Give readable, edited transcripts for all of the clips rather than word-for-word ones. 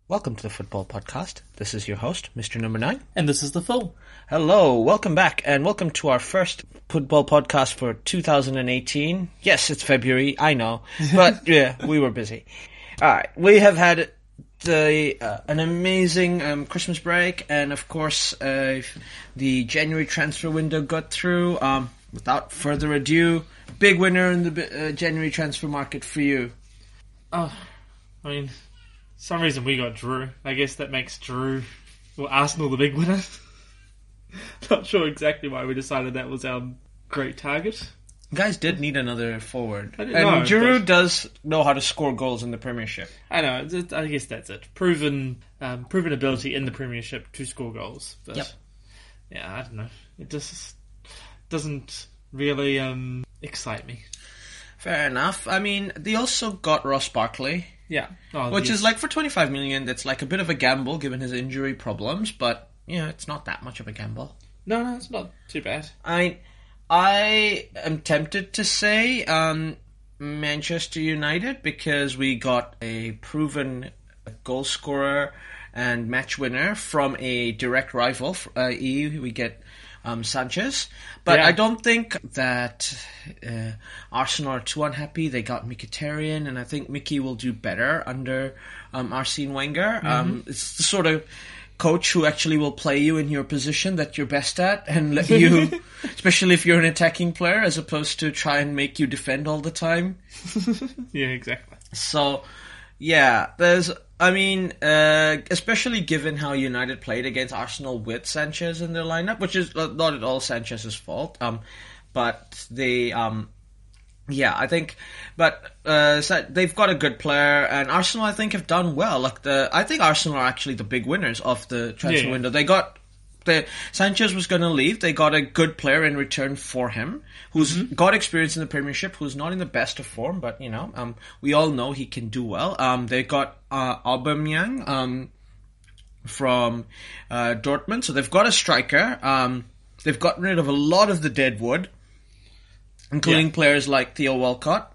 Welcome to the Football Podcast. This is your host, Mr. Number 9. And this is the Phil. Hello, welcome back, and welcome to our first Football Podcast for 2018. Yes, it's February, I know, but yeah, we were busy. Alright, we have had an amazing Christmas break, and of course, the January transfer window got through. Without further ado, big winner in the January transfer market for you. Some reason we got Drew. I guess that makes Arsenal the big winner. Not sure exactly why we decided that was our great target. You guys did need another forward. I didn't know, Giroud does know how to score goals in the Premiership. I know, I guess that's it. Proven ability in the Premiership to score goals. But yep. Yeah, I don't know. It just doesn't really excite me. Fair enough. I mean, they also got Ross Barkley. Yeah. Which is like, for 25 million, that's like a bit of a gamble given his injury problems, but, you know, it's not that much of a gamble. No, it's not too bad. I am tempted to say Manchester United, because we got a proven goal scorer and match winner from a direct rival, i.e. we get Sanchez. But yeah. I don't think that Arsenal are too unhappy. They got Mkhitaryan, and I think Mickey will do better under Arsene Wenger. Mm-hmm. It's the sort of coach who actually will play you in your position that you're best at and let you, especially if you're an attacking player, as opposed to try and make you defend all the time. Yeah, exactly. So, yeah, especially given how United played against Arsenal with Sanchez in their lineup, which is not at all Sanchez's fault, but they, they've got a good player, and Arsenal, I think, have done well. I think Arsenal are actually the big winners of the transfer window. Sanchez was going to leave. They got a good player in return for him, who's got experience in the Premiership, who's not in the best of form, but, you know, we all know he can do well. They got Aubameyang from Dortmund, so they've got a striker. They've gotten rid of a lot of the dead wood, including players like Theo Walcott,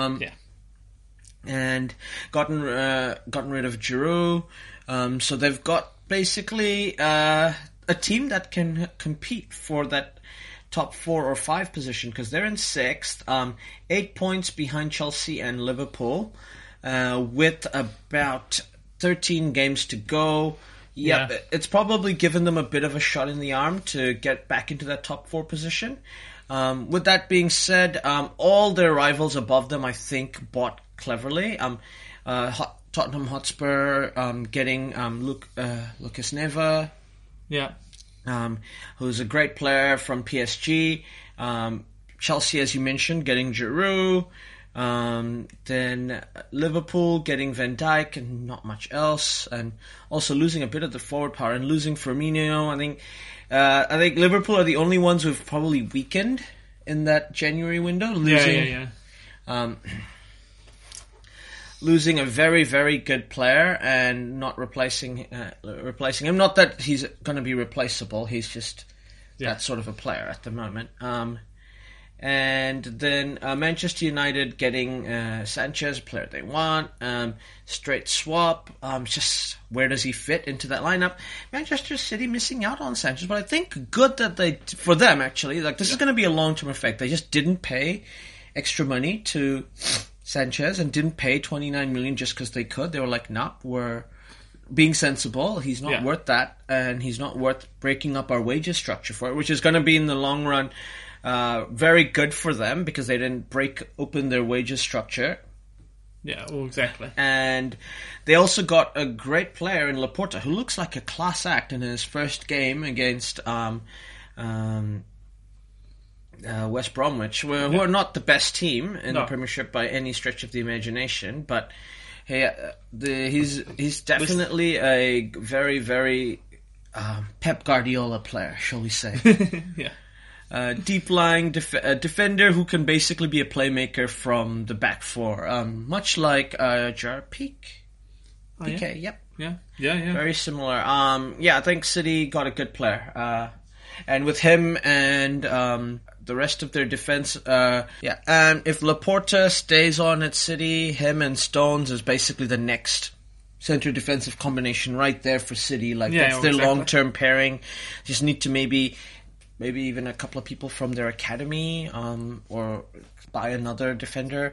and gotten rid of Giroud. So they've got basically a team that can compete for that top 4 or 5 position, because they're in 6th, 8 points behind Chelsea and Liverpool, with about 13 games to go. Yeah, it's probably given them a bit of a shot in the arm to get back into that top 4 position. With that being said, all their rivals above them, I think, bought cleverly. Tottenham Hotspur getting Lucas Neva, who's a great player from PSG. Chelsea, as you mentioned, getting Giroud. Then Liverpool getting Van Dijk and not much else, and also losing a bit of the forward power and losing Firmino. I think Liverpool are the only ones who've probably weakened in that January window, losing a very, very good player and not replacing him. Not that he's going to be replaceable. He's just that sort of a player at the moment. And then Manchester United getting Sanchez, a player they want. Straight swap. Just where does he fit into that lineup? Manchester City missing out on Sanchez, but I think good that for them actually, this is going to be a long-term effect. They just didn't pay extra money to Sanchez and didn't pay 29 million just because they could. They were like, nah, we're being sensible. He's not worth that, and he's not worth breaking up our wages structure for it, which is going to be in the long run very good for them, because they didn't break open their wages structure. Yeah, well, exactly. And they also got a great player in Laporta, who looks like a class act in his first game against West Bromwich, who are not the best team in the Premiership by any stretch of the imagination, but he's definitely a very, very Pep Guardiola player, shall we say. Deep-lying defender who can basically be a playmaker from the back 4, much like Gerard Piqué. PK, yep. Yeah. Very similar. I think City got a good player. And with him and the rest of their defense, and if Laporta stays on at City, him and Stones is basically the next center defensive combination right there for City. Like Yeah, that's their exactly. long-term pairing. Just need to maybe even a couple of people from their academy, or buy another defender.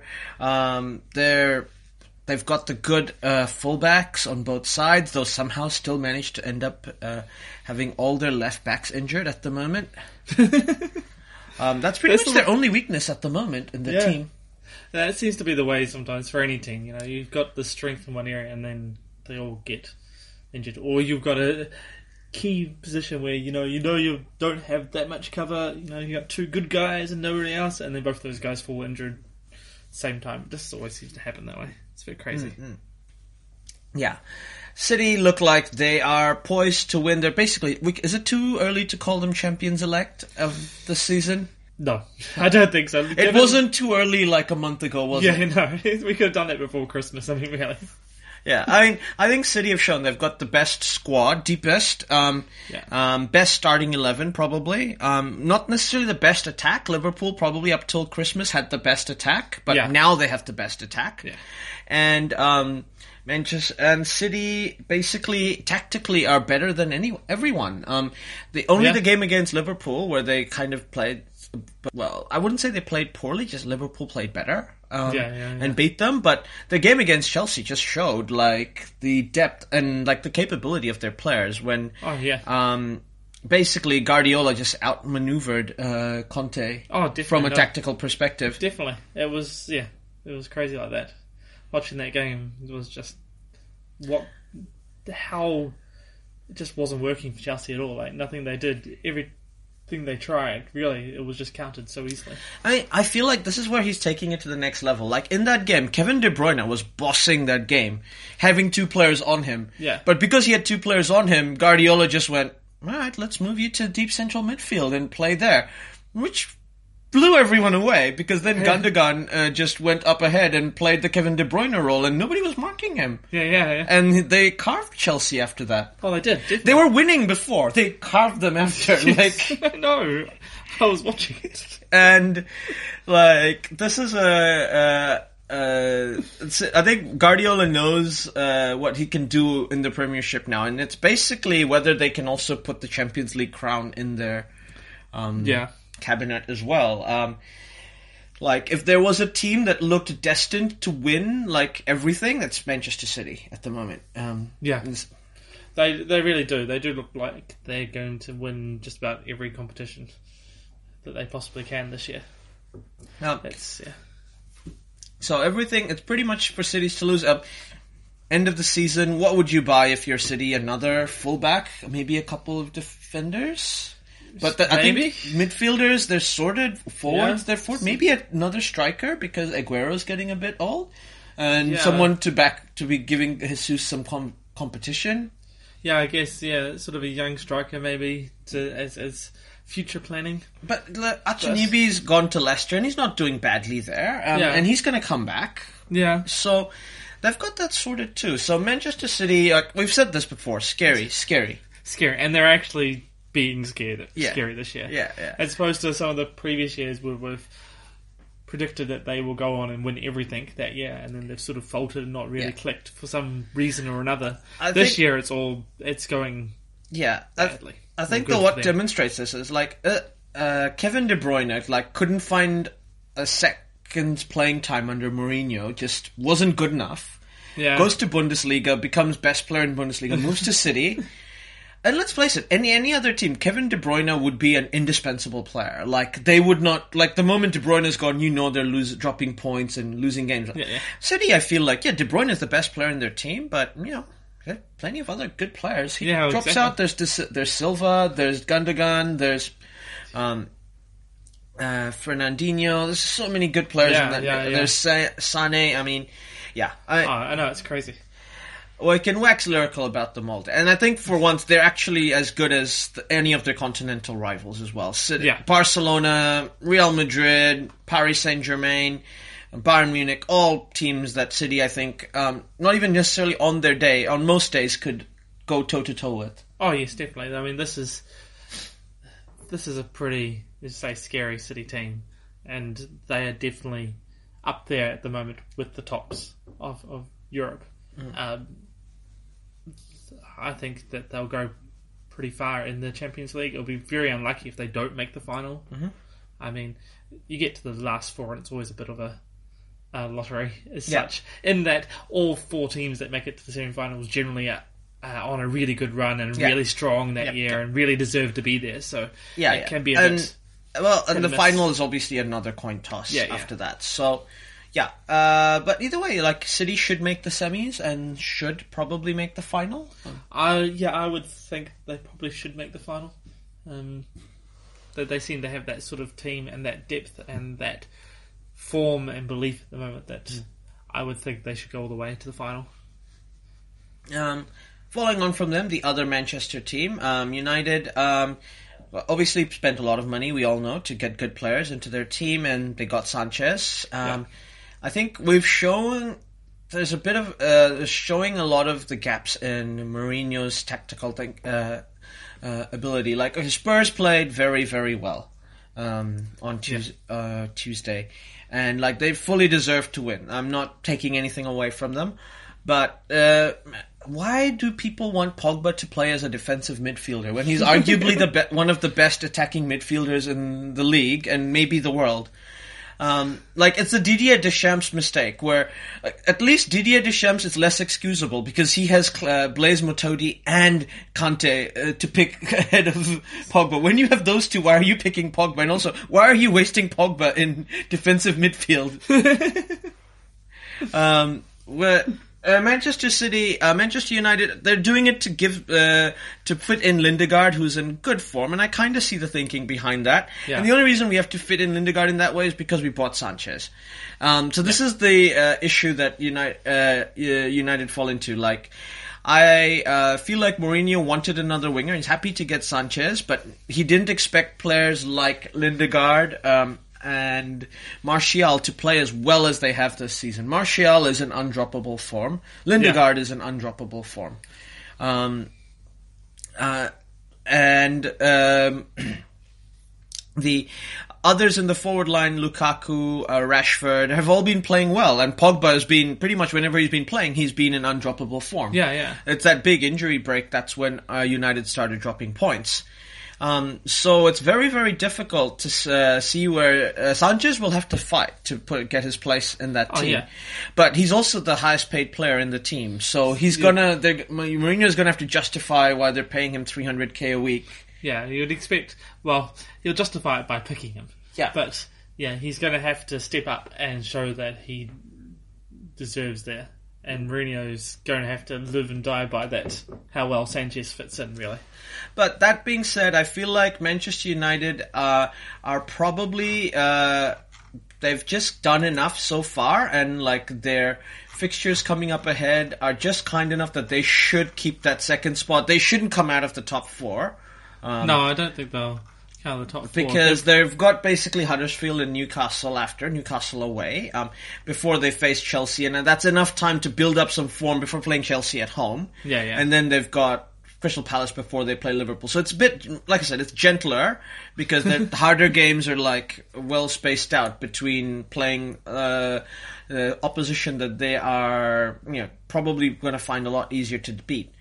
They've got the good fullbacks on both sides, though somehow still managed to end up having all their left backs injured at the moment. That's pretty much their only weakness at the moment in the team. That seems to be the way sometimes for any team. You know, you've got the strength in one area and then they all get injured. Or you've got a key position where you don't have that much cover. You know, you got two good guys and nobody else, and then both those guys fall injured same time. This always seems to happen that way. It's a bit crazy. Mm-hmm. Yeah. City look like they are poised to win. They're basically... Is it too early to call them champions-elect of the season? No, I don't think so. It wasn't too early like a month ago, was it? Yeah, no. We could have done it before Christmas, I mean, really. Yeah, I think City have shown they've got the best squad, deepest, best starting 11 probably. Not necessarily the best attack. Liverpool probably up till Christmas had the best attack, but now they have the best attack. Yeah. And Manchester and City basically tactically are better than everyone. The game against Liverpool where they kind of played. Well, I wouldn't say they played poorly, just Liverpool played better and beat them. But the game against Chelsea just showed like the depth and like the capability of their players when basically Guardiola just outmaneuvered Conte from a tactical perspective. Definitely. It was crazy like that. Watching that game was just how it just wasn't working for Chelsea at all. Like nothing they did, everything they tried, really, it was just countered so easily. I feel like this is where he's taking it to the next level. Like in that game, Kevin De Bruyne was bossing that game, having two players on him. Yeah. But because he had two players on him, Guardiola just went, all right, let's move you to deep central midfield and play there, which blew everyone away because then Gundogan just went up ahead and played the Kevin De Bruyne role and nobody was marking him. Yeah. And they carved Chelsea after that. Oh, they did. They were winning before. They carved them after. I know. I was watching it. And, this is I think Guardiola knows what he can do in the Premiership now. And it's basically whether they can also put the Champions League crown in their cabinet as well. If there was a team that looked destined to win everything, that's Manchester City at the moment. They really do. They do look like they're going to win just about every competition that they possibly can this year. So everything, it's pretty much for Cities to lose. End of the season, what would you buy if you're City? Another fullback, maybe a couple of defenders? But I think midfielders, they're sorted. Forwards, they're forward. Maybe another striker because Aguero's getting a bit old. And someone to be giving Jesus some competition. Yeah, I guess, sort of a young striker maybe as future planning. But Achinibi's gone to Leicester and he's not doing badly there. And he's going to come back. Yeah. So they've got that sorted too. So Manchester City, we've said this before, scary. And they're actually being scary this year. Yeah. As opposed to some of the previous years where we've predicted that they will go on and win everything that year, and then they've sort of faltered and not really clicked for some reason or another. This year it's going badly. I think what demonstrates this is Kevin De Bruyne couldn't find a second playing time under Mourinho, just wasn't good enough. Yeah. Goes to Bundesliga, becomes best player in Bundesliga, moves to City. And let's face it, any other team, Kevin De Bruyne would be an indispensable player. They would not... the moment De Bruyne is gone, they're dropping points and losing games. City, I feel De Bruyne is the best player in their team, but, there are plenty of other good players. He drops out, there's Silva, there's Gundogan, there's Fernandinho. There's so many good players in that. There's Sané, I know, it's crazy. We can wax lyrical about them all. And I think for once they're actually as good as any of their continental rivals as well. Barcelona, Real Madrid, Paris Saint-Germain, Bayern Munich, all teams that City, I think, not even necessarily on their day, on most days could go toe-to-toe with. Oh, yes, definitely. I mean, this is a pretty, scary City team. And they are definitely up there at the moment with the tops of Europe. I think that they'll go pretty far in the Champions League. It'll be very unlucky if they don't make the final. Mm-hmm. I mean, you get to the last four and it's always a bit of a lottery as such, in that all four teams that make it to the semi-finals generally are on a really good run and really strong that year and really deserve to be there. So it can be a bit... Well, and the final is obviously another coin toss after that. So, but either way, like, City should make the semis and should probably make the final. I would think they probably should make the final. They seem to have that sort of team and that depth and that form and belief at the moment that I would think they should go all the way to the final. Following on from them, the other Manchester team, United, obviously spent a lot of money, we all know, to get good players into their team, and they got Sanchez. I think we've shown there's a bit of showing a lot of the gaps in Mourinho's tactical ability. Like, Spurs played very, very well on Tuesday, and like they fully deserved to win. I'm not taking anything away from them, but why do people want Pogba to play as a defensive midfielder when he's arguably one of the best attacking midfielders in the league and maybe the world? Like, it's a Didier Deschamps mistake, where at least Didier Deschamps is less excusable because he has Blaise Matuidi and Kante to pick ahead of Pogba. When you have those two, why are you picking Pogba? And also, why are you wasting Pogba in defensive midfield? Manchester United, they're doing it to fit in Lindegaard, who's in good form, and I kind of see the thinking behind that. Yeah. And the only reason we have to fit in Lindegaard in that way is because we bought Sanchez. So this is the issue that United fall into. Like, I feel like Mourinho wanted another winger. He's happy to get Sanchez, but he didn't expect players like Lindegaard and Martial to play as well as they have this season. Martial is in undroppable form. Lindegaard is in undroppable form. The others in the forward line, Lukaku, Rashford, have all been playing well, and Pogba has been, pretty much whenever he's been playing, he's been in undroppable form. It's that big injury break, that's when United started dropping points. So it's very, very difficult to see where Sanchez will have to fight to get his place in that team. But he's also the highest paid player in the team, so Mourinho's gonna have to justify why they're paying him $300K a week. Yeah, you'd expect. Well, he'll justify it by picking him. But he's gonna have to step up and show that he deserves there. And Mourinho's going to have to live and die by that, how well Sanchez fits in, really. But that being said, I feel like Manchester United are probably... they've just done enough so far, and like their fixtures coming up ahead are just kind enough that they should keep that second spot. They shouldn't come out of the top four. No, I don't think they'll count the top four. Because they've got basically Huddersfield and Newcastle after, Newcastle away, before they face Chelsea, and that's enough time to build up some form before playing Chelsea at home. And then they've got Crystal Palace before they play Liverpool. So it's a bit, like I said, it's gentler, because the harder games are like well spaced out between playing opposition that they are probably going to find a lot easier to beat.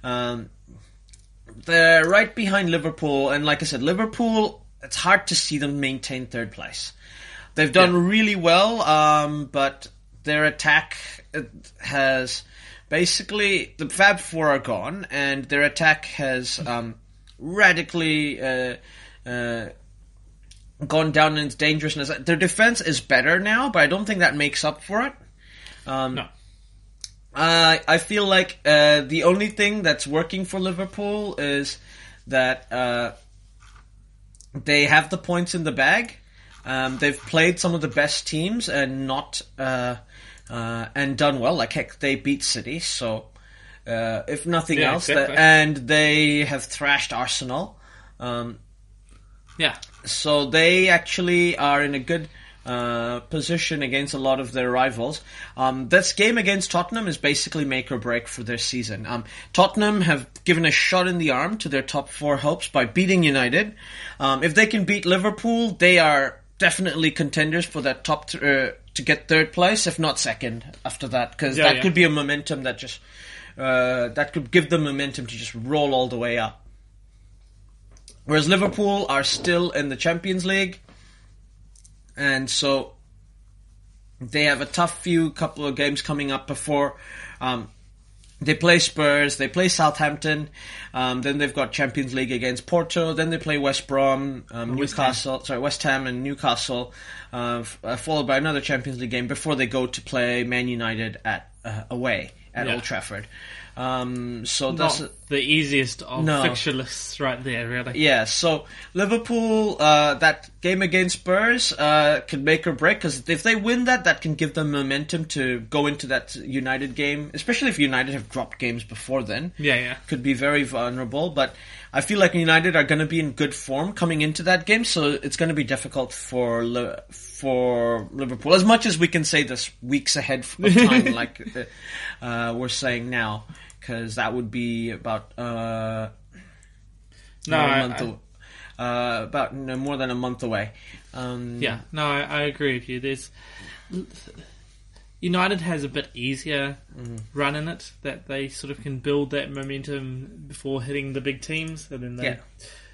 They're right behind Liverpool, and like I said, Liverpool, it's hard to see them maintain third place. They've done really well, but their attack has basically, the Fab Four are gone, and their attack has radically gone down in its dangerousness. Their defense is better now, but I don't think that makes up for it. No. I feel like the only thing that's working for Liverpool is that they have the points in the bag. They've played some of the best teams and and done well. Like, heck, they beat City, so if nothing else, exactly. And they have thrashed Arsenal. So they actually are in a good position against a lot of their rivals. This game against Tottenham is basically make or break for their season. Tottenham have given a shot in the arm to their top four hopes by beating United. If they can beat Liverpool, they are definitely contenders for that to get third place, if not second after that, because that could be a momentum that just that could give them momentum to just roll all the way up. Whereas Liverpool are still in the Champions League, and so they have a tough couple of games coming up before they play Spurs, they play Southampton, then they've got Champions League against Porto, then they play West Ham and Newcastle, followed by another Champions League game before they go to play Man United away at Old Trafford. So that's not the easiest of fixture lists right there, really. Yeah, so Liverpool, that game against Spurs can make or break, because if they win that can give them momentum to go into that United game, especially if United have dropped games before then. Yeah. Could be very vulnerable, but I feel like United are going to be in good form coming into that game, so it's going to be difficult for Liverpool. As much as we can say this weeks ahead of time, like we're saying now, because that would be about more than a month away. I agree with you. United has a bit easier run in it, that they sort of can build that momentum before hitting the big teams, and then they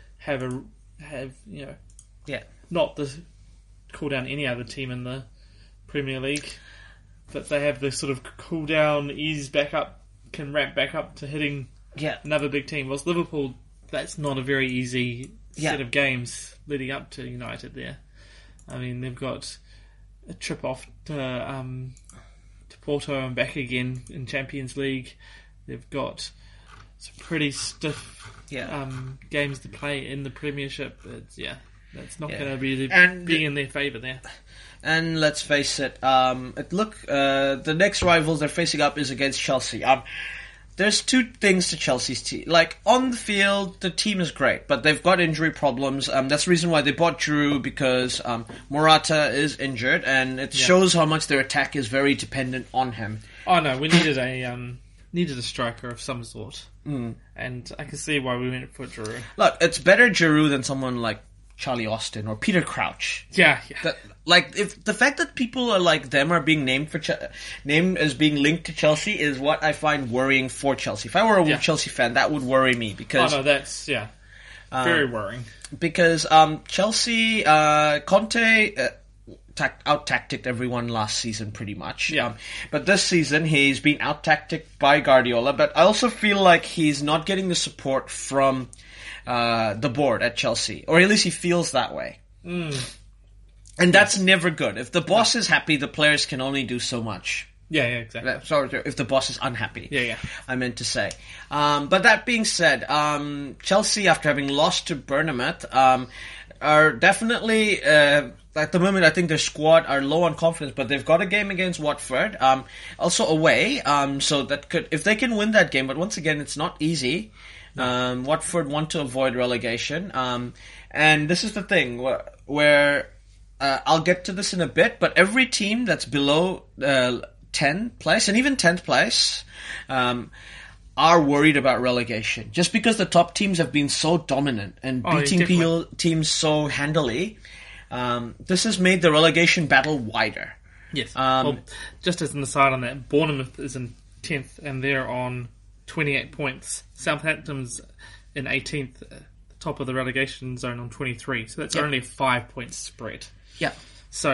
not the cool down any other team in the Premier League, but they have the sort of cool down, ease back up, can ramp back up to hitting another big team. Whilst Liverpool, that's not a very easy set of games leading up to United there. I mean, they've got a trip off to Porto and back again in Champions League. They've got some pretty stiff games to play in the Premiership. That's not going to be being in their favour there. And let's face it, the next rivals they're facing up is against Chelsea. There's two things to Chelsea's team. Like, on the field, the team is great, but they've got injury problems. That's the reason why they bought Giroud, because Morata is injured, and it shows how much their attack is very dependent on him. Oh no, we needed a striker of some sort, and I can see why we went for Giroud. Look, it's better Giroud than someone like Charlie Austin or Peter Crouch. Yeah. If the fact that people are like them are being named as being linked to Chelsea is what I find worrying for Chelsea. If I were a Chelsea fan, that would worry me, because that's very worrying. Because Chelsea, Conte out-tacticked everyone last season pretty much. But this season he's been out-tacticked by Guardiola. But I also feel like he's not getting the support from the board at Chelsea, or at least he feels that way. And that's never good. If the boss is happy, the players can only do so much. Yeah, exactly. Sorry, if the boss is unhappy. Yeah. I meant to say. But that being said, Chelsea, after having lost to Bournemouth, are definitely, at the moment, I think their squad are low on confidence, but they've got a game against Watford, also away, so that could, if they can win that game, but once again, it's not easy. Watford want to avoid relegation, and this is the thing where I'll get to this in a bit, but every team that's below 10th place, and even 10th place, are worried about relegation. Just because the top teams have been so dominant and beating teams so handily, this has made the relegation battle wider. Yes. Just as an aside on that, Bournemouth is in 10th, and they're on 28 points. Southampton's in 18th, top of the relegation zone on 23. So that's only a 5-point spread. Yeah. So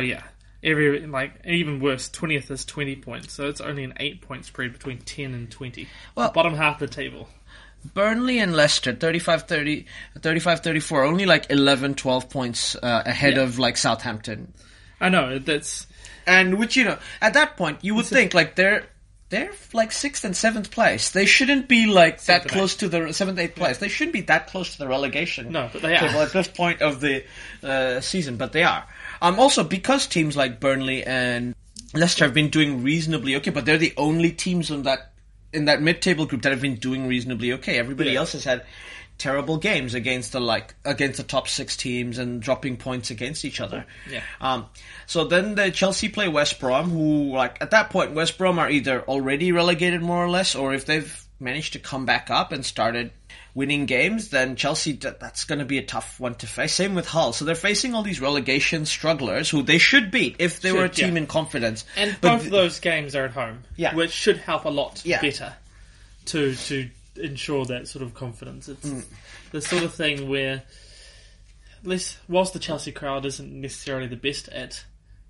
even worse, 20th is 20 points. So it's only an 8-point spread between 10 and 20. Well, the bottom half of the table. Burnley and Leicester, 35-34, only 11, 12 points ahead of Southampton. I know, that's... And which, at that point, you would think they're 6th and 7th place. They shouldn't be that close to the 7th, 8th place. They shouldn't be that close to the relegation. No, but they are. At this point of the season, but they are. Also, because teams like Burnley and Leicester have been doing reasonably okay, but they're the only teams in that mid-table group that have been doing reasonably okay. Everybody else has had terrible games against the top 6 teams and dropping points against each other. Yeah. So then the Chelsea play West Brom, who at that point West Brom are either already relegated more or less, or if they've managed to come back up and started winning games, then Chelsea, that's going to be a tough one to face. Same with Hull. So they're facing all these relegation strugglers who they should beat if they were a team in confidence. And both of those games are at home, which should help a lot better. to ensure that sort of confidence. It's the sort of thing where, at least whilst the Chelsea crowd isn't necessarily the best at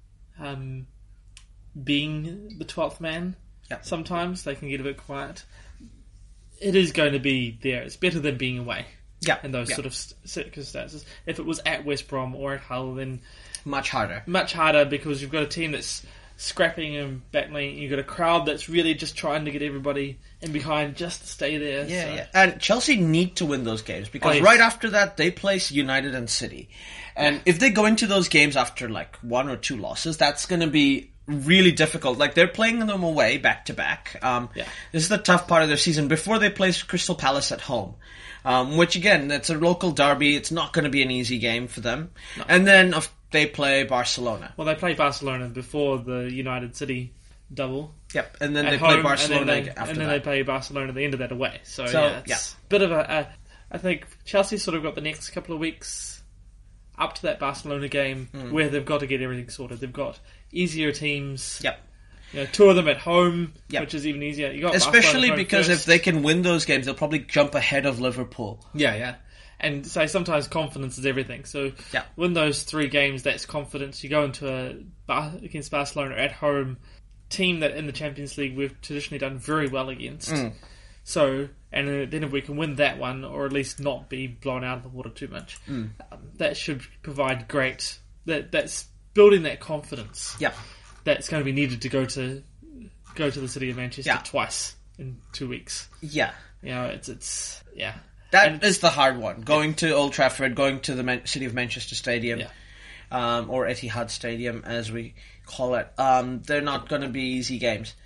being the 12th man, sometimes they can get a bit quiet. It is going to be there. It's better than being away. In those sort of circumstances. If it was at West Brom or at Hull, then much harder. Much harder, because you've got a team that's scrapping and battling. You've got a crowd that's really just trying to get everybody in behind just to stay there. And Chelsea need to win those games, because right after that they place United and City. And if they go into those games after like 1 or 2 losses, that's going to be really difficult. Like, they're playing them away back to back. This is the tough part of their season before they play Crystal Palace at home. Which again, that's a local derby. It's not going to be an easy game for them. No. And then they play Barcelona. Well, they play Barcelona before the United City double. Yep, and then they play Barcelona after that. And then they play Barcelona at the end of that away. So it's a bit of I think Chelsea sort of got the next couple of weeks up to that Barcelona game where they've got to get everything sorted. They've got easier teams. Yep. 2 of them at home, which is even easier. You got especially because if they can win those games, they'll probably jump ahead of Liverpool. Yeah. And so sometimes confidence is everything. So win those 3 games, that's confidence. You go into against Barcelona at home, team that in the Champions League we've traditionally done very well against. So, and then if we can win that one, or at least not be blown out of the water too much, that should provide great. That's building that confidence. That's going to be needed to go to the city of Manchester twice in 2 weeks. It's That is the hard one. Going to Old Trafford, going to the city of Manchester Stadium, or Etihad Stadium as we call it. They're not going to be easy games.